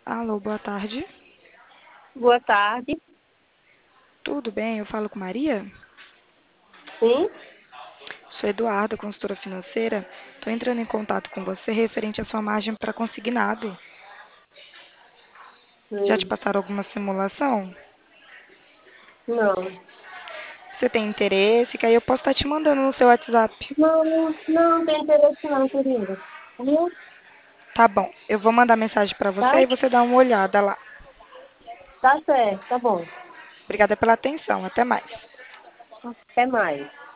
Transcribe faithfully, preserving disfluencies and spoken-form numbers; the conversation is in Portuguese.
Alô, boa tarde. Boa tarde. Tudo bem? Eu falo com Maria? Sim? Sou Eduarda, consultora financeira. Estou entrando em contato com você referente à sua margem para consignado. Já te Hum, passaram alguma simulação? Não. Você tem interesse? Que aí eu posso estar te mandando no seu WhatsApp. Não, não tem interesse não, querida. Viu? Tá bom, eu vou mandar mensagem para você Tá? e você dá uma olhada lá. Tá certo, tá bom. Obrigada pela atenção. Até mais. Até mais.